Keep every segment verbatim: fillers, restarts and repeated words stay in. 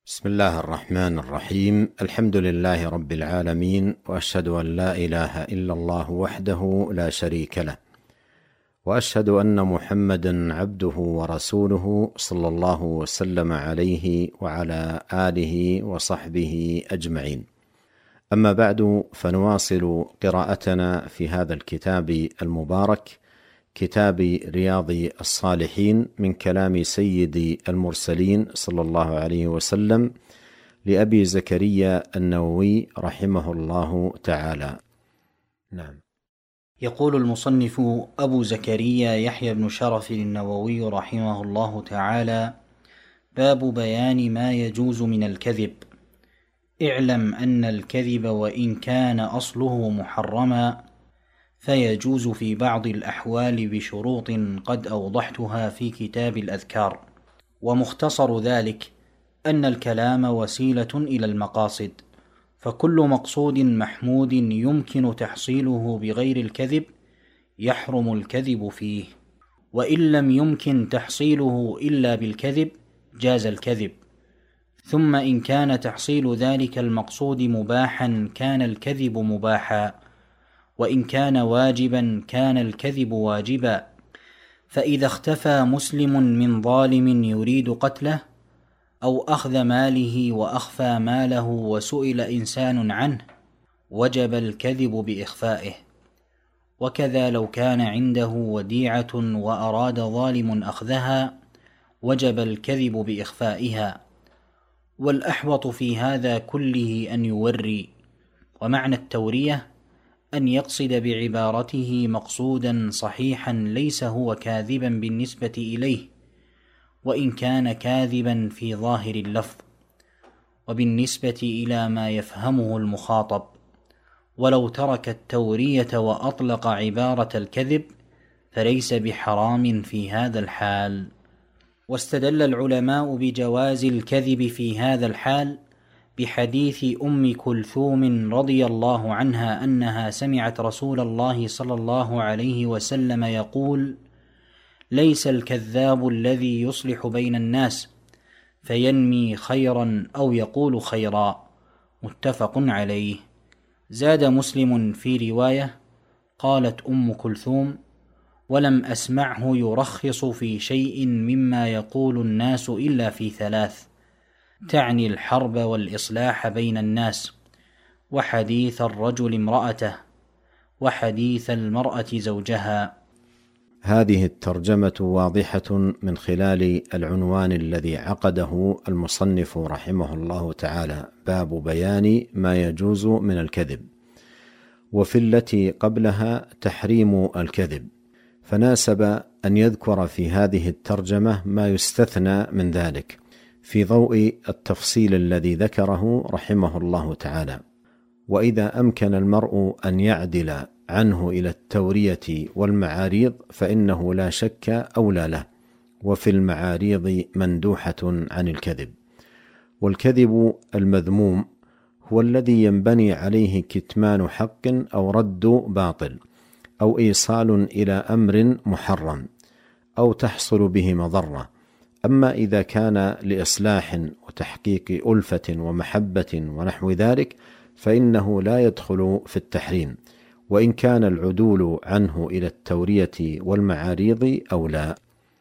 بسم الله الرحمن الرحيم. الحمد لله رب العالمين، وأشهد أن لا إله إلا الله وحده لا شريك له، وأشهد أن محمدا عبده ورسوله صلى الله وسلم عليه وعلى آله وصحبه أجمعين. أما بعد، فنواصل قراءتنا في هذا الكتاب المبارك، كتاب رياض الصالحين، من كلام سيد المرسلين صلى الله عليه وسلم لأبي زكريا النووي رحمه الله تعالى. نعم. يقول المصنف أبو زكريا يحيى بن شرف النووي رحمه الله تعالى: باب بيان ما يجوز من الكذب. اعلم أن الكذب وإن كان أصله محرما فيجوز في بعض الأحوال بشروط قد أوضحتها في كتاب الأذكار. ومختصر ذلك أن الكلام وسيلة إلى المقاصد، فكل مقصود محمود يمكن تحصيله بغير الكذب يحرم الكذب فيه، وإن لم يمكن تحصيله إلا بالكذب جاز الكذب. ثم إن كان تحصيل ذلك المقصود مباحا كان الكذب مباحا، وإن كان واجبا كان الكذب واجبا. فإذا اختفى مسلم من ظالم يريد قتله، أو أخذ ماله وأخفى ماله وسئل إنسان عنه، وجب الكذب بإخفائه. وكذا لو كان عنده وديعة وأراد ظالم أخذها وجب الكذب بإخفائها. والأحوط في هذا كله أن يوري، ومعنى التورية أن يقصد بعبارته مقصودا صحيحا ليس هو كاذبا بالنسبة إليه، وإن كان كاذبا في ظاهر اللفظ وبالنسبة إلى ما يفهمه المخاطب. ولو ترك التورية وأطلق عبارة الكذب فليس بحرام في هذا الحال. واستدل العلماء بجواز الكذب في هذا الحال بحديث أم كلثوم رضي الله عنها أنها سمعت رسول الله صلى الله عليه وسلم يقول: ليس الكذاب الذي يصلح بين الناس فينمي خيرا أو يقول خيرا. متفق عليه. زاد مسلم في رواية: قالت أم كلثوم: ولم أسمعه يرخص في شيء مما يقول الناس إلا في ثلاث، تعني الحرب والإصلاح بين الناس، وحديث الرجل امرأته، وحديث المرأة زوجها. هذه الترجمة واضحة من خلال العنوان الذي عقده المصنف رحمه الله تعالى: باب بيان ما يجوز من الكذب. وفي التي قبلها تحريم الكذب، فناسب أن يذكر في هذه الترجمة ما يستثنى من ذلك في ضوء التفصيل الذي ذكره رحمه الله تعالى. وإذا أمكن المرء أن يعدل عنه إلى التورية والمعاريض فإنه لا شك أولى له، وفي المعاريض مندوحة عن الكذب. والكذب المذموم هو الذي ينبني عليه كتمان حق أو رد باطل أو إيصال إلى أمر محرم أو تحصل به مضرة. أما إذا كان لإصلاح وتحقيق ألفة ومحبة ونحو ذلك فإنه لا يدخل في التحريم، وإن كان العدول عنه إلى التورية والمعاريض أولى.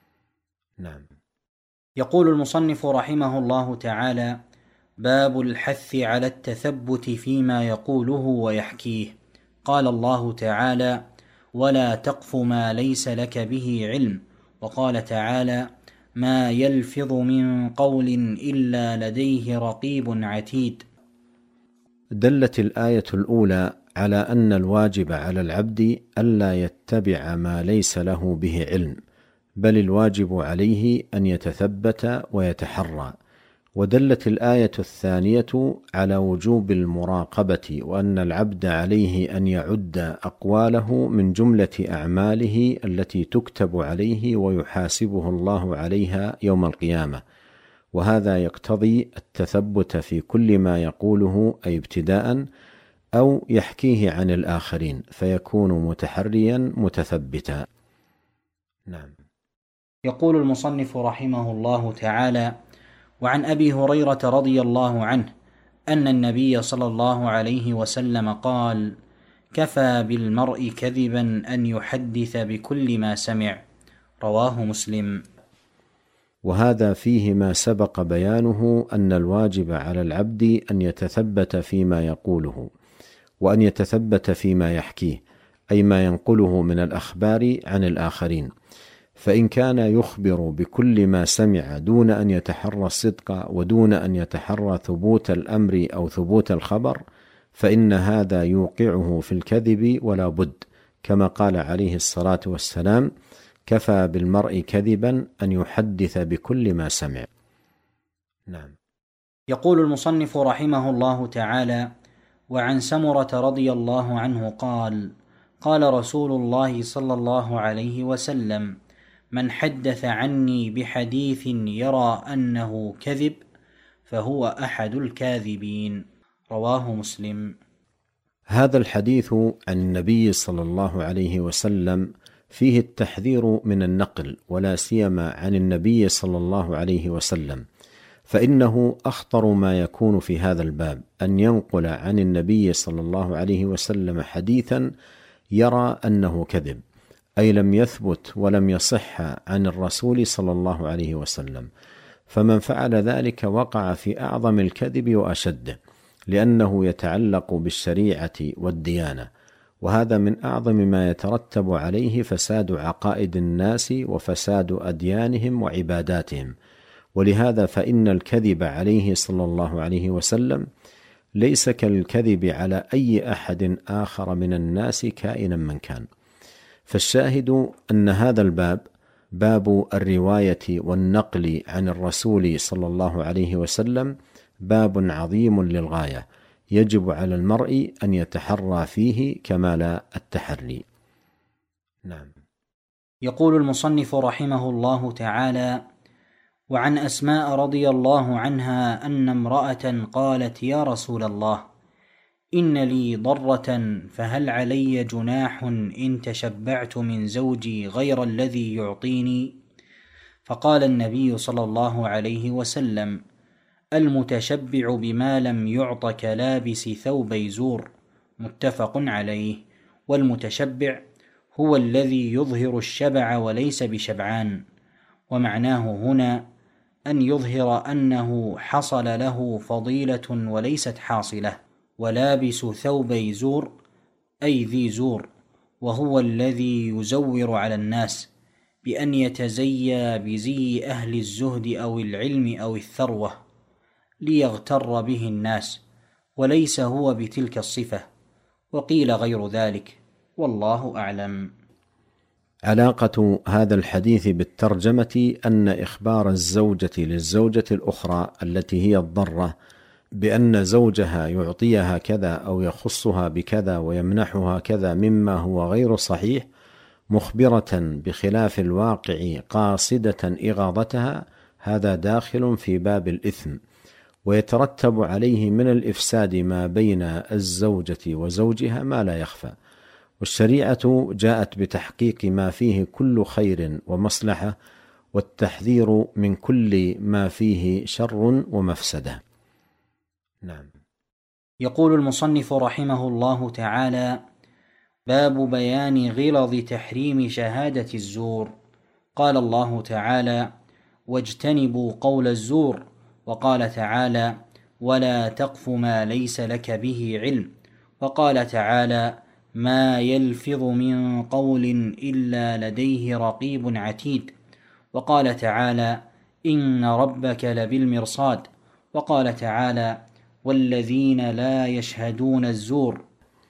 نعم. يقول المصنف رحمه الله تعالى: باب الحث على التثبت فيما يقوله ويحكيه. قال الله تعالى: ولا تقف ما ليس لك به علم. وقال تعالى: ما يلفظ من قول إلا لديه رقيب عتيد. دلت الآية الأولى على أن الواجب على العبد ألا يتبع ما ليس له به علم، بل الواجب عليه أن يتثبت ويتحرى. ودلت الآية الثانية على وجوب المراقبة، وأن العبد عليه أن يعد أقواله من جملة أعماله التي تكتب عليه ويحاسبه الله عليها يوم القيامة. وهذا يقتضي التثبت في كل ما يقوله، أي ابتداء، أو يحكيه عن الآخرين، فيكون متحريا متثبتا. نعم. يقول المصنف رحمه الله تعالى: وعن أبي هريرة رضي الله عنه أن النبي صلى الله عليه وسلم قال: كفى بالمرء كذبا أن يحدث بكل ما سمع. رواه مسلم. وهذا فيه ما سبق بيانه أن الواجب على العبد أن يتثبت فيما يقوله، وأن يتثبت فيما يحكيه، أي ما ينقله من الأخبار عن الآخرين. فإن كان يخبر بكل ما سمع دون أن يتحرى الصدق ودون أن يتحرى ثبوت الأمر أو ثبوت الخبر، فإن هذا يوقعه في الكذب ولا بد، كما قال عليه الصلاة والسلام: كفى بالمرء كذبا أن يحدث بكل ما سمع. نعم. يقول المصنف رحمه الله تعالى: وعن سمرة رضي الله عنه قال: قال رسول الله صلى الله عليه وسلم: من حدث عني بحديث يرى أنه كذب فهو أحد الكاذبين. رواه مسلم. هذا الحديث عن النبي صلى الله عليه وسلم فيه التحذير من النقل، ولا سيما عن النبي صلى الله عليه وسلم، فإنه أخطر ما يكون في هذا الباب أن ينقل عن النبي صلى الله عليه وسلم حديثا يرى أنه كذب، أي لم يثبت ولم يصح عن الرسول صلى الله عليه وسلم. فمن فعل ذلك وقع في أعظم الكذب وأشده، لأنه يتعلق بالشريعة والديانة، وهذا من أعظم ما يترتب عليه فساد عقائد الناس وفساد أديانهم وعباداتهم. ولهذا فإن الكذب عليه صلى الله عليه وسلم ليس كالكذب على أي أحد آخر من الناس كائنا من كان. فالشاهد أن هذا الباب، باب الرواية والنقل عن الرسول صلى الله عليه وسلم، باب عظيم للغاية، يجب على المرء أن يتحرى فيه كمال التحري. نعم. يقول المصنف رحمه الله تعالى: وعن أسماء رضي الله عنها أن امرأة قالت: يا رسول الله، إن لي ضرة، فهل علي جناح إن تشبعت من زوجي غير الذي يعطيني؟ فقال النبي صلى الله عليه وسلم: المتشبع بما لم يعط كلابس ثوبي زور. متفق عليه. والمتشبع هو الذي يظهر الشبع وليس بشبعان، ومعناه هنا أن يظهر أنه حصل له فضيلة وليست حاصلة. ولابس ثوبي زور أي ذي زور، وهو الذي يزور على الناس بأن يتزيى بزي أهل الزهد أو العلم أو الثروة ليغتر به الناس، وليس هو بتلك الصفة، وقيل غير ذلك، والله أعلم. علاقة هذا الحديث بالترجمة أن إخبار الزوجة للزوجة الأخرى التي هي الضرة بأن زوجها يعطيها كذا أو يخصها بكذا ويمنحها كذا مما هو غير صحيح، مخبرة بخلاف الواقع قاصدة إغاظتها، هذا داخل في باب الإثم، ويترتب عليه من الإفساد ما بين الزوجة وزوجها ما لا يخفى. والشريعة جاءت بتحقيق ما فيه كل خير ومصلحة، والتحذير من كل ما فيه شر ومفسدة. نعم. يقول المصنف رحمه الله تعالى: باب بيان غلظ تحريم شهادة الزور. قال الله تعالى: واجتنبوا قول الزور. وقال تعالى: ولا تقف ما ليس لك به علم. وقال تعالى: ما يلفظ من قول إلا لديه رقيب عتيد. وقال تعالى: إن ربك لبالمرصاد. وقال تعالى: والذين لا يشهدون الزور.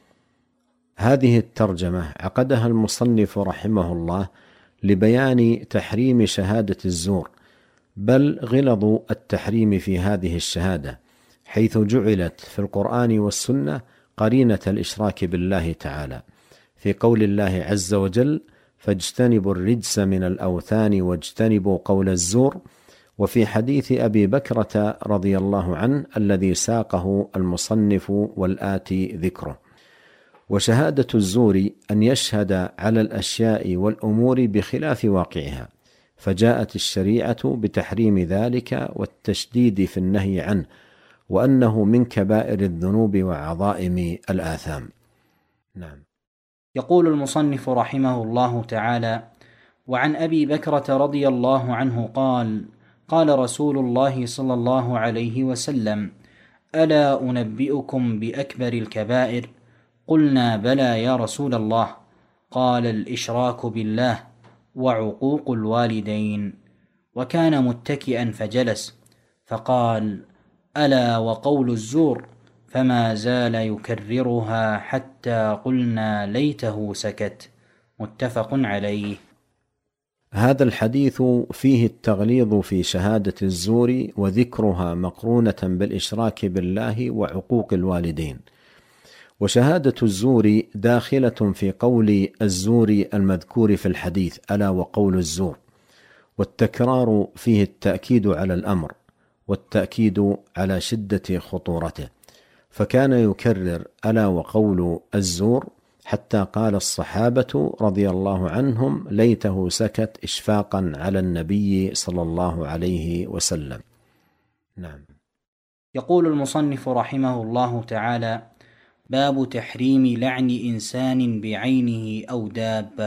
هذه الترجمة عقدها المصنف رحمه الله لبيان تحريم شهادة الزور، بل غلظ التحريم في هذه الشهادة، حيث جعلت في القرآن والسنة قرينة الإشراك بالله تعالى، في قول الله عز وجل: فاجتنبوا الرجس من الأوثان واجتنبوا قول الزور، وفي حديث أبي بكرة رضي الله عنه الذي ساقه المصنف والآتي ذكره. وشهادة الزور أن يشهد على الأشياء والأمور بخلاف واقعها، فجاءت الشريعة بتحريم ذلك والتشديد في النهي عنه، وأنه من كبائر الذنوب وعظائم الآثام. نعم. يقول المصنف رحمه الله تعالى: وعن أبي بكرة رضي الله عنه قال: قال رسول الله صلى الله عليه وسلم: ألا أنبئكم بأكبر الكبائر؟ قلنا: بلى يا رسول الله. قال: الإشراك بالله وعقوق الوالدين. وكان متكئا فجلس، فقال: ألا وقول الزور. فما زال يكررها حتى قلنا ليته سكت. متفق عليه. هذا الحديث فيه التغليظ في شهادة الزور وذكرها مقرونة بالإشراك بالله وعقوق الوالدين. وشهادة الزور داخلة في قول الزور المذكور في الحديث: ألا وقول الزور، والتكرار فيه التأكيد على الأمر والتأكيد على شدة خطورته، فكان يكرر ألا وقول الزور حتى قال الصحابة رضي الله عنهم: ليته سكت، إشفاقا على النبي صلى الله عليه وسلم. نعم. يقول المصنف رحمه الله تعالى: باب تحريم لعن إنسان بعينه أو دابة.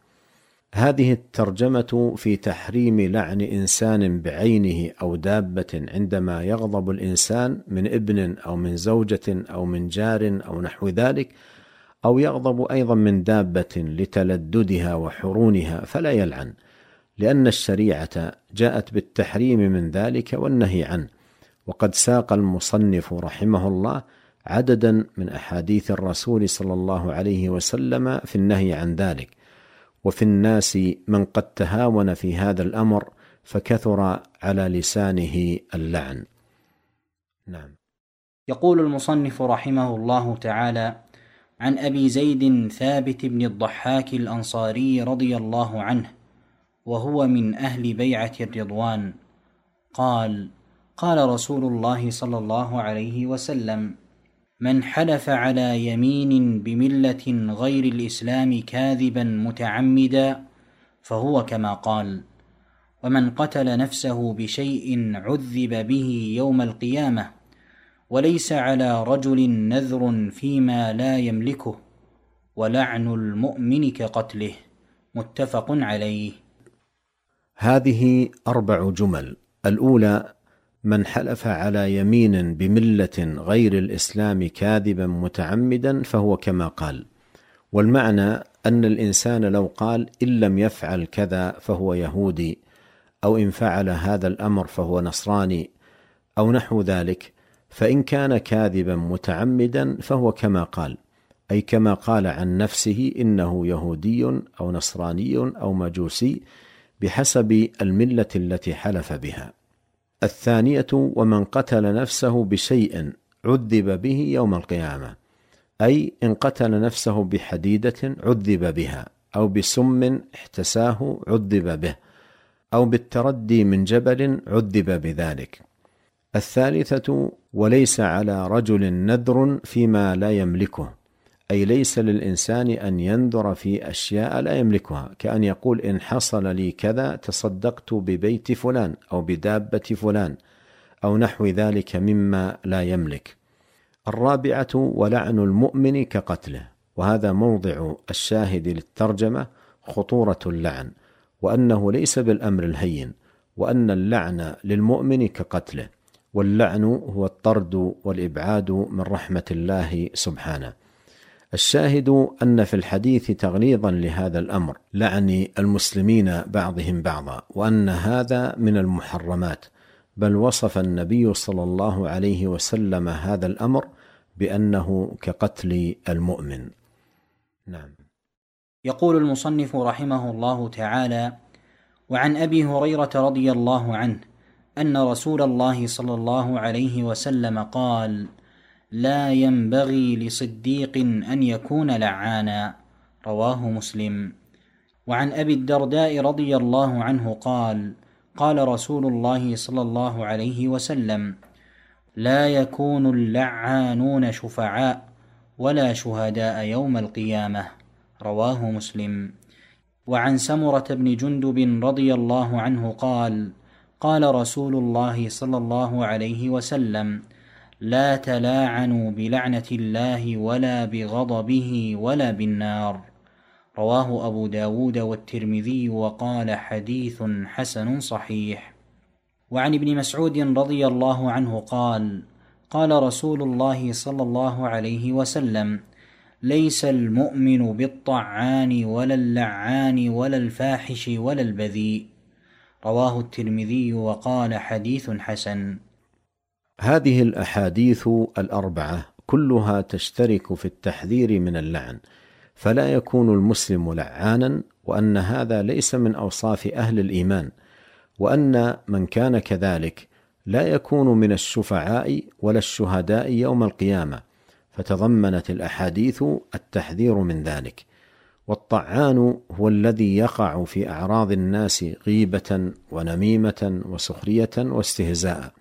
هذه الترجمة في تحريم لعن إنسان بعينه أو دابة عندما يغضب الإنسان من ابن أو من زوجة أو من جار أو نحو ذلك، أو يغضب أيضا من دابة لتلددها وحرونها، فلا يلعن، لأن الشريعة جاءت بالتحريم من ذلك والنهي عنه. وقد ساق المصنف رحمه الله عددا من أحاديث الرسول صلى الله عليه وسلم في النهي عن ذلك. وفي الناس من قد تهاون في هذا الأمر فكثر على لسانه اللعن. نعم. يقول المصنف رحمه الله تعالى: عن أبي زيد ثابت بن الضحاك الأنصاري رضي الله عنه، وهو من أهل بيعة الرضوان، قال: قال رسول الله صلى الله عليه وسلم: من حلف على يمين بملة غير الإسلام كاذبا متعمدا فهو كما قال. ومن قتل نفسه بشيء عذب به يوم القيامة، وليس على رجل نذر فيما لا يملكه، ولعن المؤمن كقتله. متفق عليه. هذه أربع جمل. الأولى: من حلف على يمين بملة غير الإسلام كاذبا متعمدا فهو كما قال. والمعنى أن الإنسان لو قال: إن لم يفعل كذا فهو يهودي، أو إن فعل هذا الأمر فهو نصراني، أو نحو ذلك، فإن كان كاذبا متعمدا فهو كما قال، أي كما قال عن نفسه إنه يهودي أو نصراني أو مجوسي بحسب الملة التي حلف بها. الثانية: ومن قتل نفسه بشيء عذب به يوم القيامة، أي إن قتل نفسه بحديدة عذب بها، أو بسم احتساه عذب به، أو بالتردي من جبل عذب بذلك. الثالثة: وليس على رجل نذر فيما لا يملكه، أي ليس للإنسان أن ينذر في أشياء لا يملكها، كأن يقول: إن حصل لي كذا تصدقت ببيت فلان أو بدابة فلان أو نحو ذلك مما لا يملك. الرابعة: ولعن المؤمن كقتله. وهذا موضع الشاهد للترجمة، خطورة اللعن، وأنه ليس بالأمر الهين، وأن اللعن للمؤمن كقتله، واللعن هو الطرد والإبعاد من رحمة الله سبحانه. الشاهد أن في الحديث تغليظا لهذا الأمر، لعن المسلمين بعضهم بعضا، وأن هذا من المحرمات، بل وصف النبي صلى الله عليه وسلم هذا الأمر بأنه كقتل المؤمن. نعم. يقول المصنف رحمه الله تعالى: وعن أبي هريرة رضي الله عنه أن رسول الله صلى الله عليه وسلم قال: لا ينبغي لصديق أن يكون لعانا. رواه مسلم. وعن أبي الدرداء رضي الله عنه قال: قال رسول الله صلى الله عليه وسلم: لا يكون اللعانون شفعاء ولا شهداء يوم القيامة. رواه مسلم. وعن سمرة بن جندب رضي الله عنه قال: قال رسول الله صلى الله عليه وسلم: لا تلاعنوا بلعنة الله ولا بغضبه ولا بالنار. رواه أبو داود والترمذي وقال: حديث حسن صحيح. وعن ابن مسعود رضي الله عنه قال: قال رسول الله صلى الله عليه وسلم: ليس المؤمن بالطعان ولا اللعان ولا الفاحش ولا البذيء. رواه الترمذي وقال: حديث حسن. هذه الأحاديث الأربعة كلها تشترك في التحذير من اللعن، فلا يكون المسلم لعانا، وأن هذا ليس من أوصاف أهل الإيمان، وأن من كان كذلك لا يكون من الشفعاء ولا الشهداء يوم القيامة، فتضمنت الأحاديث التحذير من ذلك. والطعان هو الذي يقع في أعراض الناس غيبة ونميمة وسخرية واستهزاء،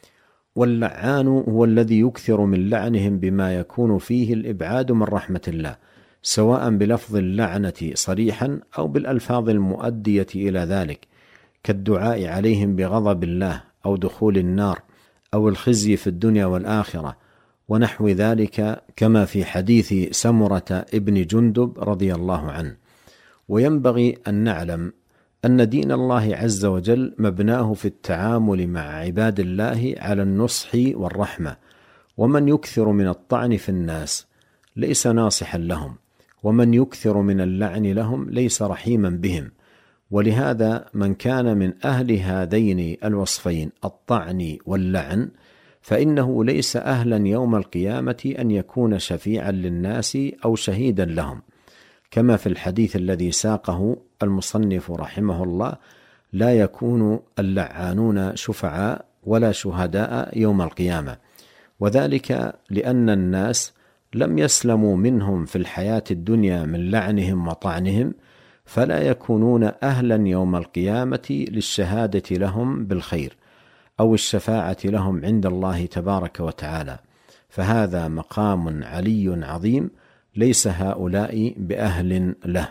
واللعان هو الذي يكثر من لعنهم بما يكون فيه الإبعاد من رحمة الله، سواء بلفظ اللعنة صريحا أو بالألفاظ المؤدية إلى ذلك، كالدعاء عليهم بغضب الله أو دخول النار أو الخزي في الدنيا والآخرة ونحو ذلك، كما في حديث سمرة ابن جندب رضي الله عنه. وينبغي أن نعلم أن دين الله عز وجل مبناه في التعامل مع عباد الله على النصح والرحمة، ومن يكثر من الطعن في الناس ليس ناصحا لهم، ومن يكثر من اللعن لهم ليس رحيما بهم. ولهذا من كان من أهل هذين الوصفين الطعن واللعن فإنه ليس أهلا يوم القيامة أن يكون شفيعا للناس أو شهيدا لهم، كما في الحديث الذي ساقه المصنف رحمه الله: لا يكون اللعانون شفعاء ولا شهداء يوم القيامة، وذلك لأن الناس لم يسلموا منهم في الحياة الدنيا من لعنهم وطعنهم، فلا يكونون أهلا يوم القيامة للشهادة لهم بالخير أو الشفاعة لهم عند الله تبارك وتعالى، فهذا مقام علي عظيم ليس هؤلاء بأهل له.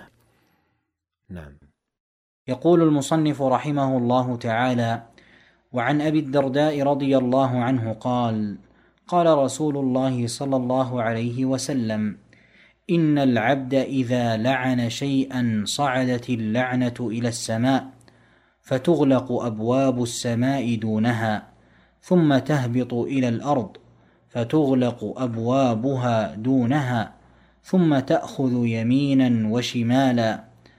نعم. يقول المصنف رحمه الله تعالى: وعن أبي الدرداء رضي الله عنه قال: قال رسول الله صلى الله عليه وسلم: إن العبد إذا لعن شيئا صعدت اللعنة إلى السماء، فتغلق أبواب السماء دونها، ثم تهبط إلى الأرض، فتغلق أبوابها دونها، ثم تأخذ يمينا وشمالا،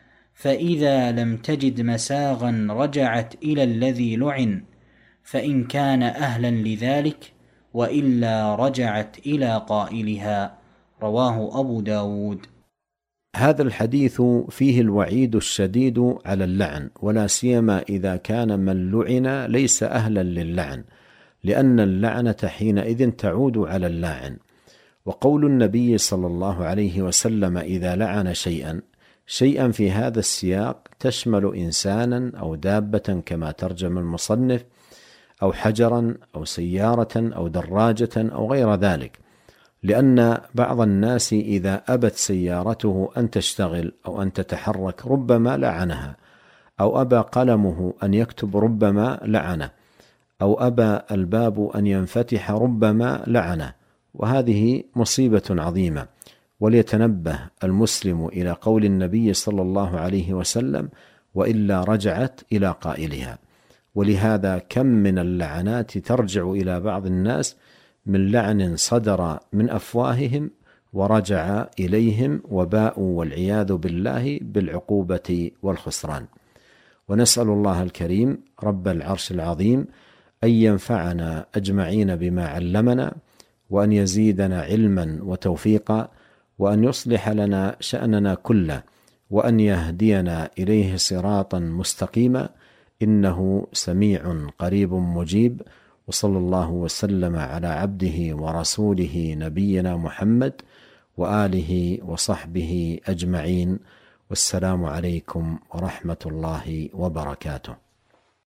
فإذا لم تجد مساغا رجعت إلى الذي لعن، فإن كان أهلا لذلك، وإلا رجعت إلى قائلها. رواه أبو داود. هذا الحديث فيه الوعيد الشديد على اللعن، ولا سيما إذا كان من لعن ليس أهلا للعن، لأن اللعنة حينئذ تعود على اللاعن. وقول النبي صلى الله عليه وسلم: إذا لعن شيئا شيئا في هذا السياق تشمل إنسانا أو دابة كما ترجم المصنف، أو حجرا أو سيارة أو دراجة أو غير ذلك، لأن بعض الناس إذا أبت سيارته أن تشتغل أو أن تتحرك ربما لعنها، أو أبى قلمه أن يكتب ربما لعنه، أو أبى الباب أن ينفتح ربما لعنه، وهذه مصيبة عظيمة. وليتنبه المسلم إلى قول النبي صلى الله عليه وسلم: وإلا رجعت إلى قائلها. ولهذا كم من اللعنات ترجع إلى بعض الناس من لعن صدر من أفواههم ورجع إليهم، وباءوا والعياذ بالله بالعقوبة والخسران. ونسأل الله الكريم رب العرش العظيم أن ينفعنا أجمعين بما علمنا، وأن يزيدنا علما وتوفيقا، وأن يصلح لنا شأننا كله، وأن يهدينا إليه صراطا مستقيما، إنه سميع قريب مجيب. وصلى الله وسلم على عبده ورسوله نبينا محمد وآله وصحبه أجمعين، والسلام عليكم ورحمة الله وبركاته.